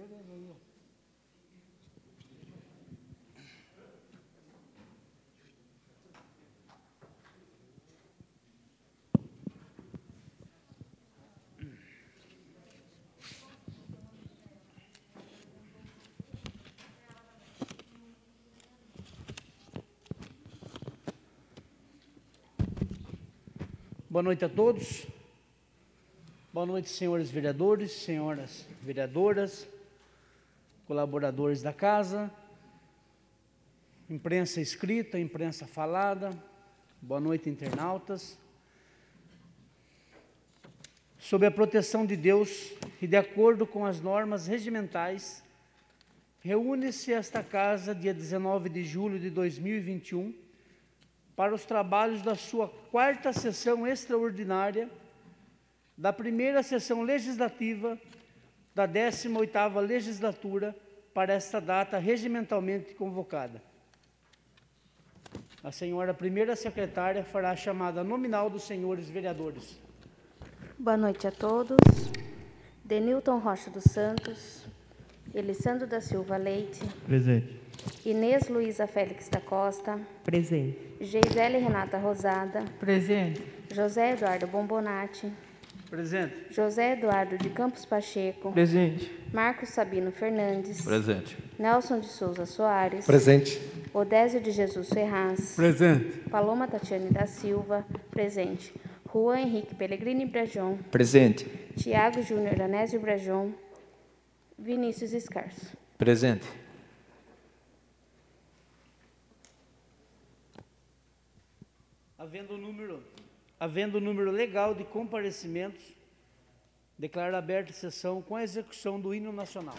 Boa noite a todos. Boa noite, senhores vereadores, senhoras vereadoras, colaboradores da casa, imprensa escrita, imprensa falada. Boa noite, internautas. Sob a proteção de Deus e de acordo com as normas regimentais, reúne-se esta casa dia 19 de julho de 2021 para os trabalhos da sua quarta sessão extraordinária da primeira sessão legislativa da 18ª legislatura para esta data regimentalmente convocada. A senhora primeira secretária fará a chamada nominal dos senhores vereadores. Boa noite a todos. Denilton Rocha dos Santos, Elisandro da Silva Leite. Presente. Inês Luiza Félix da Costa. Presente. Geisele Renata Rosada. Presente. José Eduardo Bombonati. Presente. José Eduardo de Campos Pacheco. Presente. Marcos Sabino Fernandes. Presente. Nelson de Souza Soares. Presente. Odésio de Jesus Ferraz. Presente. Paloma Tatiane da Silva. Presente. Juan Henrique Pellegrini Brajon. Presente. Tiago Júnior Anésio Brajon. Vinícius Escarso. Presente. Havendo número legal de comparecimentos, declaro aberta a sessão com a execução do hino nacional.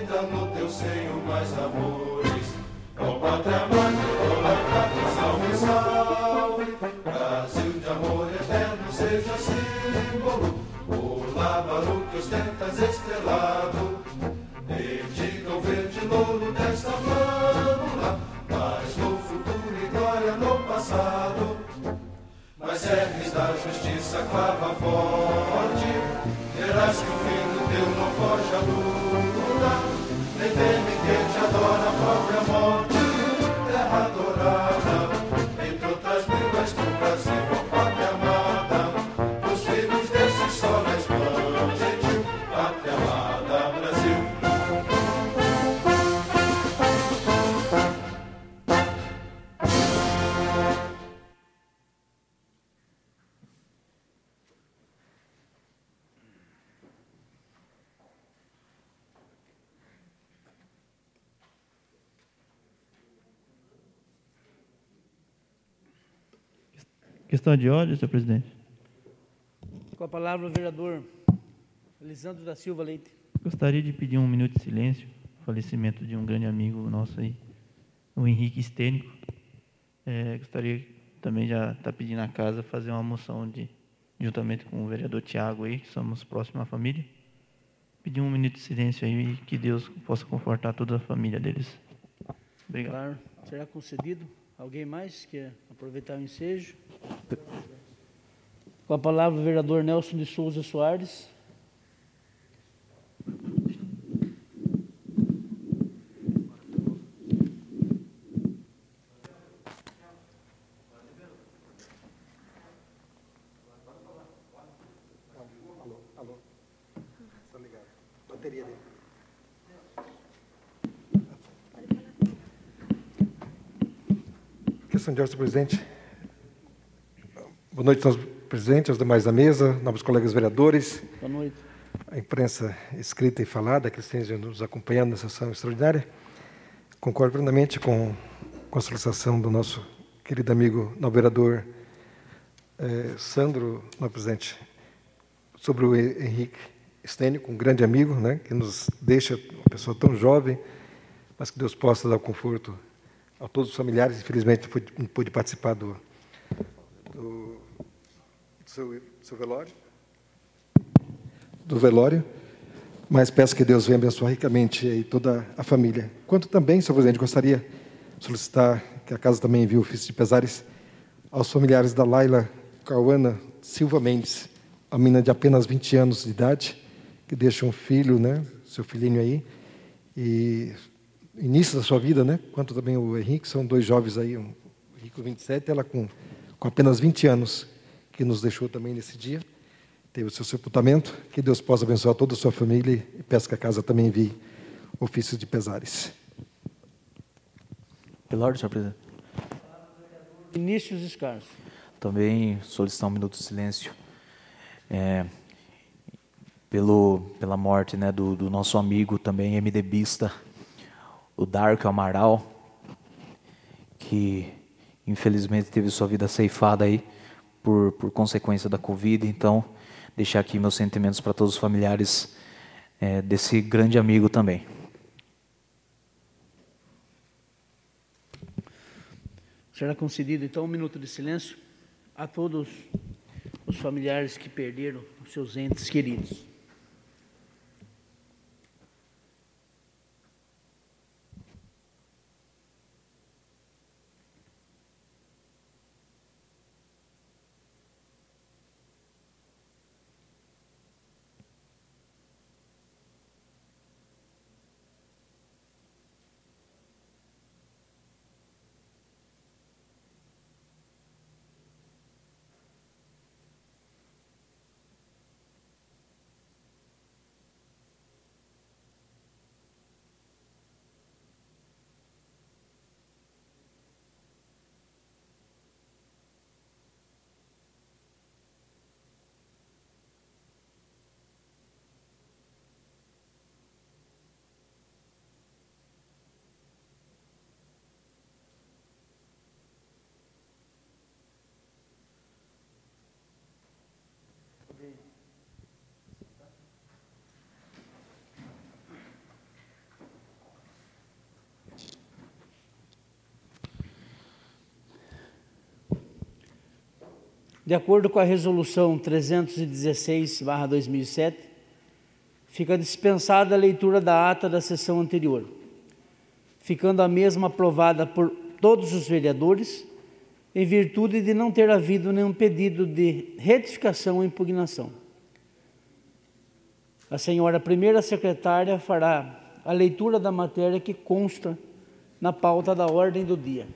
Teu seio mais amores, ó Pátria Amada, salve, salve. passado, mas serves da justiça clava forte. Verás que o fim do teu não foge à luta, nem teme quem te adora a própria morte. Terra adorada, entre outras línguas do Brasil, pátria amada, os filhos desse sol resplandente, pátria amada, Brasil. Questão de ordem, senhor presidente. Com a palavra o vereador Elisandro da Silva Leite. Gostaria de pedir um minuto de silêncio, falecimento de um grande amigo nosso aí, o Henrique Stênico. Gostaria também, já está pedindo à casa, fazer uma moção juntamente com o vereador Tiago aí, que somos próximos à família. Pedir um minuto de silêncio aí e que Deus possa confortar toda a família deles. Obrigado. Claro, será concedido. Alguém mais quer aproveitar o ensejo? Com a palavra o vereador Nelson de Souza Soares. Alô. Está ligado. Bateria dele. Questão de ordem, senhor presidente. Boa noite, senhor presidente, aos demais da mesa, nobres colegas vereadores. Boa noite. A imprensa escrita e falada, que estejam nos acompanhando nessa sessão extraordinária. Concordo plenamente com a solicitação do nosso querido amigo, nobre vereador Sandro, nobre presidente, sobre o Henrique Stênico, um grande amigo, né, que nos deixa uma pessoa tão jovem, mas que Deus possa dar o conforto a todos os familiares. Infelizmente não pude participar do seu velório, mas peço que Deus venha abençoar ricamente aí toda a família. Quanto também, senhor presidente, gostaria de solicitar que a casa também envie o ofício de pesares aos familiares da Laila Cauana Silva Mendes, a menina de apenas 20 anos de idade, que deixa um filho, né, seu filhinho aí, e início da sua vida, né, quanto também o Henrique, são dois jovens aí, o Henrique com 27, ela com apenas 20 anos, que nos deixou também nesse dia, teve o seu sepultamento. Que Deus possa abençoar toda a sua família e peço que a casa também envie ofícios de pesares. Pela ordem, senhor presidente. Vinícius Escarso. Também solicitar um minuto de silêncio pela morte, né, do nosso amigo também MDBista, o Darko Amaral, que infelizmente teve sua vida ceifada aí por consequência da Covid. Então, deixar aqui meus sentimentos para todos os familiares desse grande amigo também. Será concedido, então, um minuto de silêncio a todos os familiares que perderam os seus entes queridos. De acordo com a Resolução 316/2007, fica dispensada a leitura da ata da sessão anterior, ficando a mesma aprovada por todos os vereadores em virtude de não ter havido nenhum pedido de retificação ou impugnação. A senhora primeira secretária fará a leitura da matéria que consta na pauta da ordem do dia.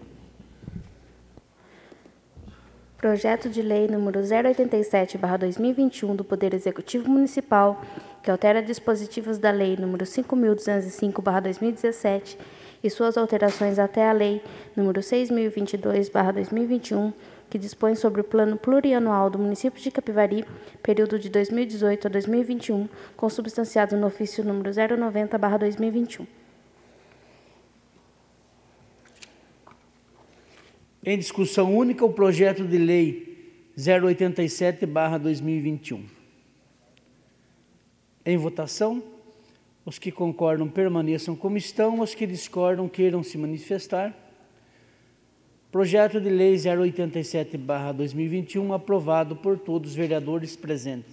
Projeto de Lei número 087/2021 do Poder Executivo Municipal, que altera dispositivos da Lei número 5.205/2017 e suas alterações até a Lei número 6.022/2021, que dispõe sobre o Plano Plurianual do Município de Capivari, período de 2018 a 2021, consubstanciado no ofício número 090/2021. Em discussão única, o projeto de lei 087/2021. Em votação, os que concordam permaneçam como estão, os que discordam queiram se manifestar. Projeto de lei 087/2021, aprovado por todos os vereadores presentes.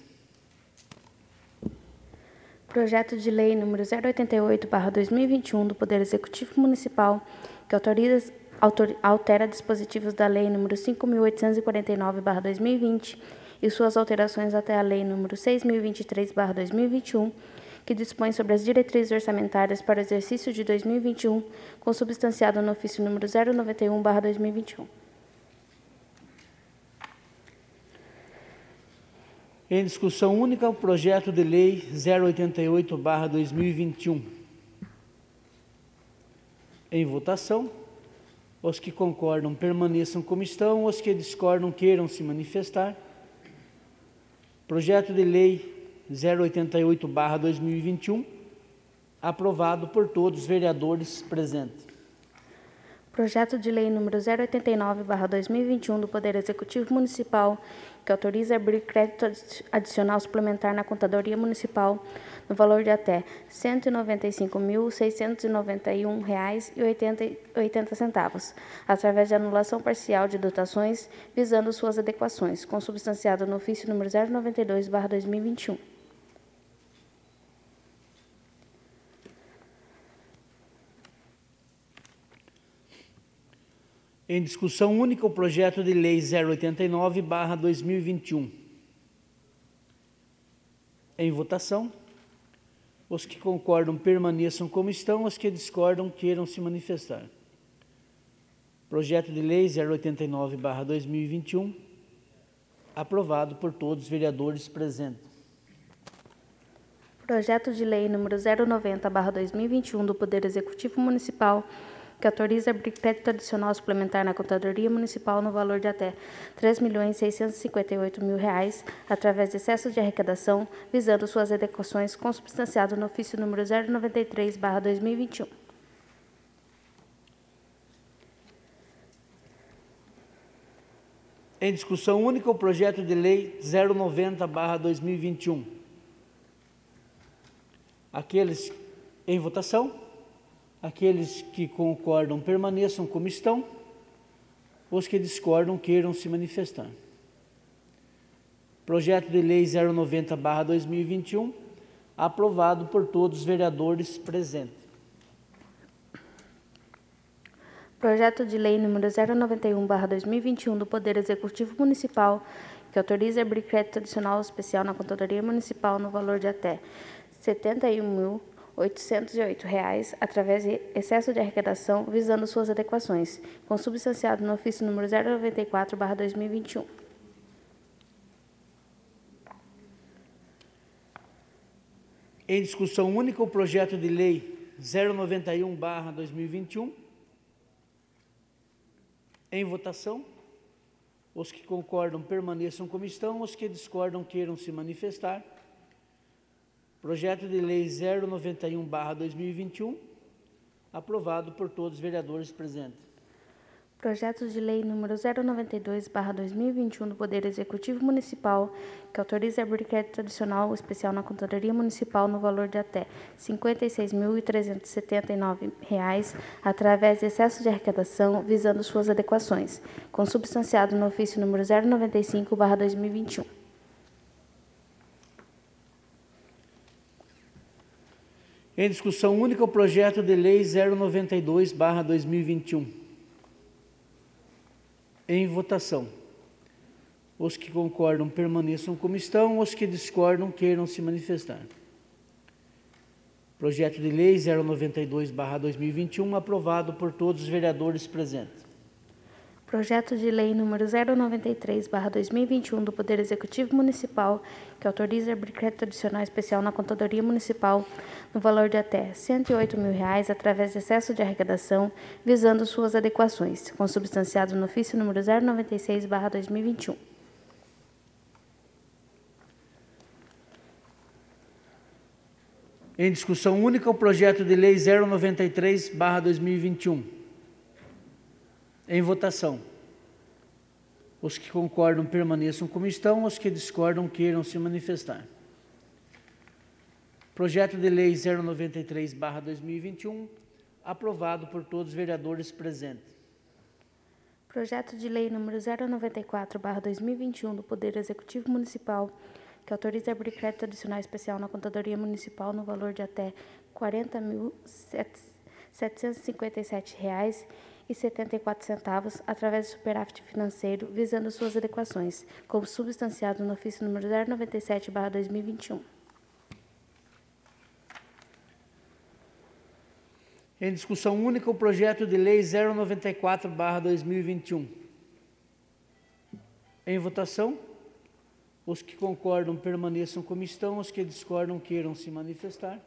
Projeto de Lei número 088/2021 do Poder Executivo Municipal, que altera dispositivos da Lei número 5.849/2020 e suas alterações até a Lei número 6.023/2021, que dispõe sobre as diretrizes orçamentárias para o exercício de 2021, consubstanciado no ofício número 091/2021. Em discussão única, o projeto de lei 088/2021. Em votação, os que concordam permaneçam como estão, os que discordam queiram se manifestar. Projeto de lei 088/2021, aprovado por todos os vereadores presentes. Projeto de Lei número 089/2021 do Poder Executivo Municipal, que autoriza abrir crédito adicional suplementar na Contadoria Municipal no valor de até R$ 195.691,80, através de anulação parcial de dotações, visando suas adequações, consubstanciado no ofício número 092/2021. Em discussão única, o projeto de lei 089/2021. Em votação, os que concordam permaneçam como estão, os que discordam queiram se manifestar. Projeto de lei 089/2021, aprovado por todos os vereadores presentes. Projeto de Lei número 090/2021 do Poder Executivo Municipal, que autoriza abrir crédito adicional suplementar na Contadoria Municipal no valor de até R$ 3.658.000, através de excesso de arrecadação, visando suas adequações, consubstanciado no ofício número 093/2021. Em discussão única, o projeto de lei 090/2021. Aqueles em votação. Aqueles que concordam permaneçam como estão, os que discordam queiram se manifestar. Projeto de lei 090/2021, aprovado por todos os vereadores presentes. Projeto de Lei número 091/2021 do Poder Executivo Municipal, que autoriza abrir crédito adicional especial na Contadoria Municipal no valor de até R$ 71.808, através de excesso de arrecadação, visando suas adequações, consubstanciado no ofício número 094/2021. Em discussão única, o projeto de lei 091/2021. Em votação, os que concordam permaneçam como estão, os que discordam queiram se manifestar. Projeto de lei 091/2021, aprovado por todos os vereadores presentes. Projeto de Lei número 092/2021 do Poder Executivo Municipal, que autoriza abrir crédito adicional especial na Contadoria Municipal no valor de até R$ 56.379, através de excesso de arrecadação, visando suas adequações, consubstanciado no ofício número 095/2021. Em discussão única, o projeto de lei 092/2021. Em votação. Os que concordam permaneçam como estão, os que discordam queiram se manifestar. Projeto de Lei 092/2021, aprovado por todos os vereadores presentes. Projeto de Lei número 093/2021 do Poder Executivo Municipal, que autoriza abrir crédito adicional especial na Contadoria Municipal no valor de até R$ 108.000 através de excesso de arrecadação, visando suas adequações, consubstanciado no ofício número 096/2021. Em discussão única, o projeto de Lei 093/2021. Em votação. Os que concordam permaneçam como estão, os que discordam queiram se manifestar. Projeto de Lei 093/2021, aprovado por todos os vereadores presentes. Projeto de Lei número 094/2021 do Poder Executivo Municipal, que autoriza abrir crédito adicional especial na Contadoria Municipal no valor de até R$ 40.757,74, através de superávit financeiro, visando suas adequações, como substanciado no ofício número 097/2021. Em discussão única, o projeto de Lei 094/2021. Em votação. Os que concordam permaneçam como estão, os que discordam queiram se manifestar.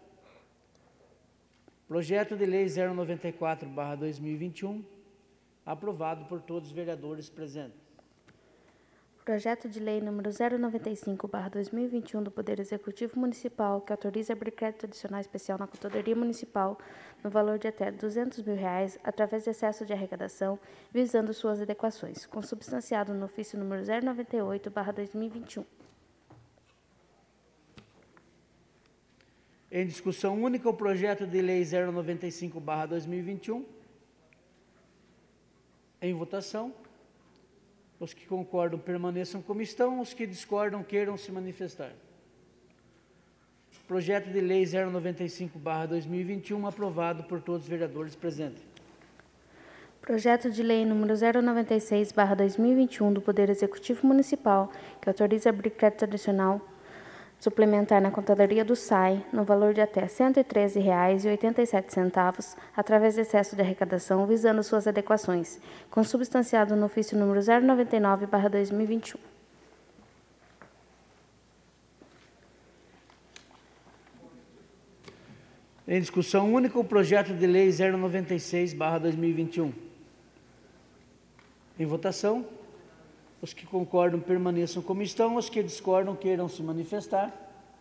Projeto de Lei 094/2021, aprovado por todos os vereadores presentes. Projeto de Lei número 095/2021 do Poder Executivo Municipal, que autoriza abrir crédito adicional especial na Contadoria Municipal no valor de até R$ 200.000 através de excesso de arrecadação, visando suas adequações, consubstanciado no ofício número 098/2021. Em discussão única, o projeto de Lei 095/2021. Em votação. Os que concordam permaneçam como estão, os que discordam queiram se manifestar. Projeto de Lei 095/2021, aprovado por todos os vereadores presentes. Projeto de Lei número 096/2021 do Poder Executivo Municipal, que autoriza abrir crédito adicional suplementar na Contadoria do SAI no valor de até R$ 113,87, através de excesso de arrecadação, visando suas adequações, consubstanciado no ofício número 099/2021. Em discussão única, o projeto de Lei 096/2021. Em votação. Os que concordam permaneçam como estão, os que discordam queiram se manifestar.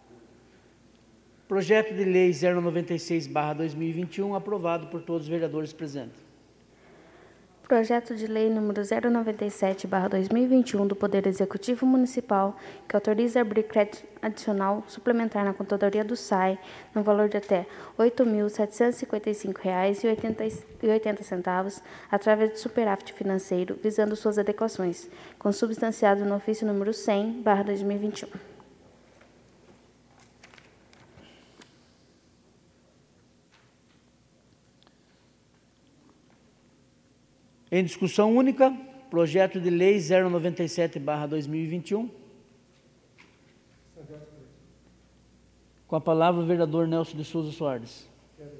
Projeto de Lei 096/2021, aprovado por todos os vereadores presentes. Projeto de Lei número 097/2021 do Poder Executivo Municipal, que autoriza abrir crédito adicional suplementar na Contadoria do SAI no valor de até R$ 8.755,80, através de superávit financeiro, visando suas adequações, consubstanciado no ofício número 100/2021. Em discussão única, projeto de Lei 097/2021. Com a palavra o vereador Nelson de Souza Soares.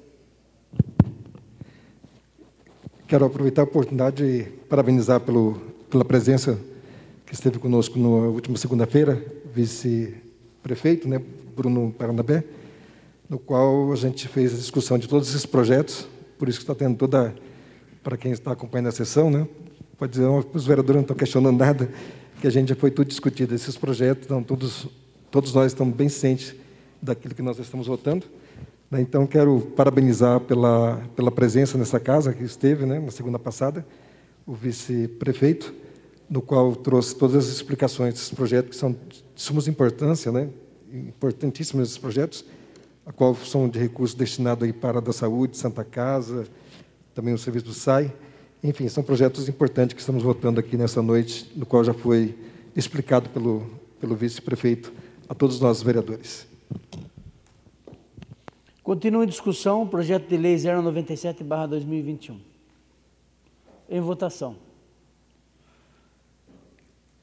Quero aproveitar a oportunidade de parabenizar pela presença que esteve conosco na última segunda-feira, vice-prefeito, né, Bruno Parnabé, no qual a gente fez a discussão de todos esses projetos, por isso que está tendo toda... Para quem está acompanhando a sessão, né, pode dizer, os vereadores não estão questionando nada, que a gente já foi tudo discutido. Esses projetos, então, todos nós estamos bem cientes daquilo que nós estamos votando. Né, então, quero parabenizar pela presença nessa casa, que esteve, né, na segunda passada, o vice-prefeito, no qual trouxe todas as explicações desses projetos, que são de suma importância, né, importantíssimos esses projetos, a qual são de recursos destinados aí para a da saúde, Santa Casa, também o serviço do SAI. Enfim, são projetos importantes que estamos votando aqui nessa noite, no qual já foi explicado pelo vice-prefeito a todos nós, vereadores. Continua em discussão o projeto de Lei 097/2021. Em votação.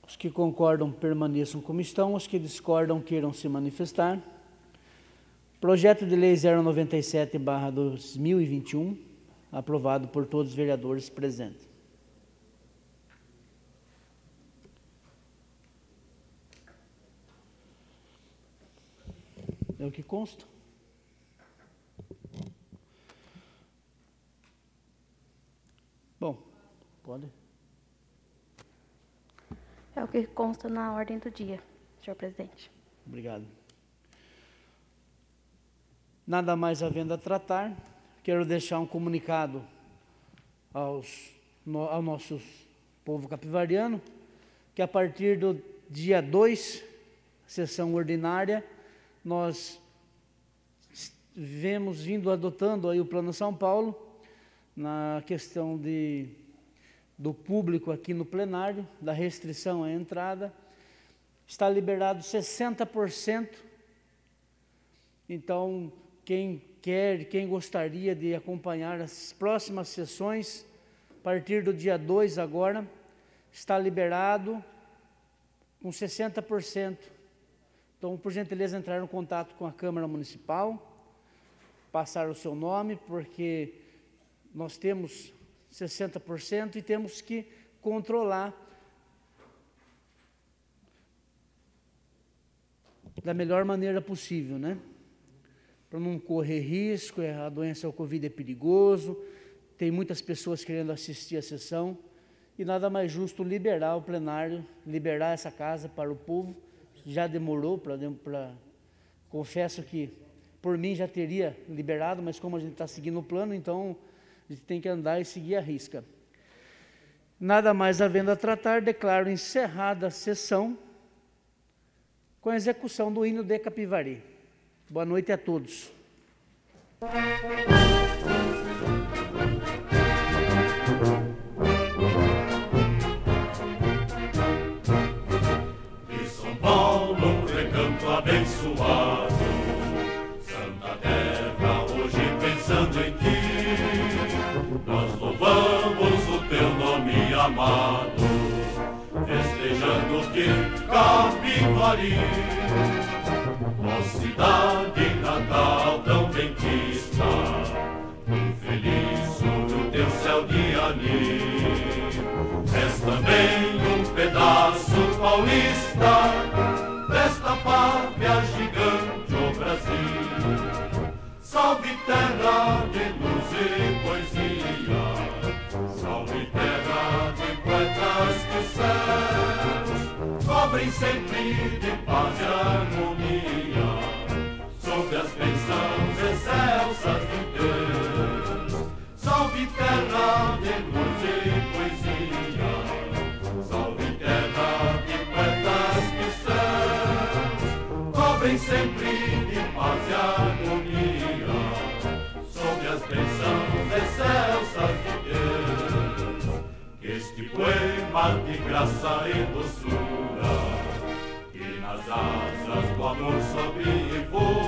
Os que concordam permaneçam como estão, os que discordam queiram se manifestar. Projeto de Lei 097/2021, aprovado por todos os vereadores presentes. É o que consta. Bom, pode. É o que consta na ordem do dia, senhor presidente. Obrigado. Nada mais havendo a tratar, quero deixar um comunicado ao nosso povo capivariano, que a partir do dia 2, sessão ordinária, nós vindo adotando aí o Plano São Paulo, na questão do público aqui no plenário, da restrição à entrada, está liberado 60%. Então, quem gostaria de acompanhar as próximas sessões, a partir do dia 2 agora, está liberado com 60%. Então, por gentileza, entrar em contato com a Câmara Municipal, passar o seu nome, porque nós temos 60% e temos que controlar da melhor maneira possível, né? Para não correr risco, a doença, o Covid é perigoso, tem muitas pessoas querendo assistir a sessão, e nada mais justo liberar o plenário, liberar essa casa para o povo. Já demorou, confesso que por mim já teria liberado, mas como a gente está seguindo o plano, então a gente tem que andar e seguir a risca. Nada mais havendo a tratar, declaro encerrada a sessão com a execução do hino de Capivari. Boa noite a todos. De São Paulo, um recanto abençoado, Santa Terra, hoje pensando em ti, nós louvamos o teu nome amado, festejando que Capivari, ó cidade natal tão benquista, tão feliz sobre o teu céu de anil. És também um pedaço paulista desta pátria gigante, o Brasil. Salve terra de luz e poesia, salve terra de poetas que os céus cobrem sempre de paz e harmonia, sob as bênçãos excelsas de Deus. Salve terra de luz e poesia, salve terra de poetas que os céus cobrem sempre de paz e harmonia, sob as bênçãos excelsas de Deus. Que este poema de graça e doçura, que nas asas do amor sobe e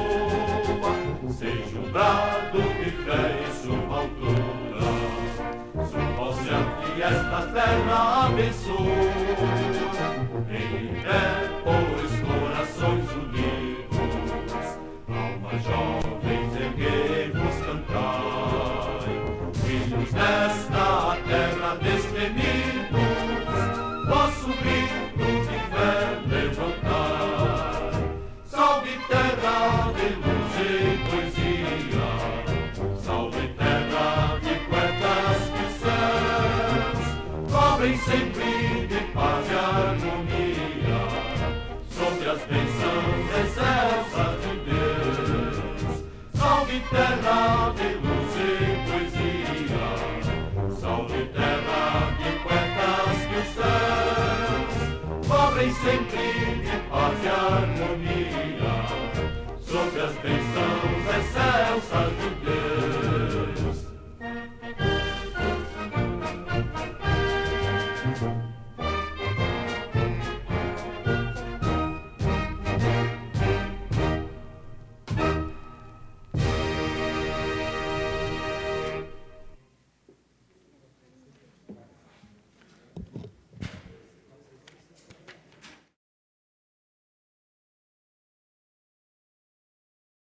voa, seja um brado de fé e sua altura, suba ao céu que esta terra abençoa. Em pé, pois, corações unidos, almas jovens, erguei-vos, cantai, filhos desta terra destemidos, vosso grito de fé levantai. Salve terra de luz e poesia, salve terra de poetas que os céus cobrem sempre de paz e harmonia, sobre as bênçãos excelsas de Deus. Salve terra de luz e poesia, salve terra de poetas que os céus cobrem sempre de paz e harmonia, sob as bênçãos excelsas de Deus.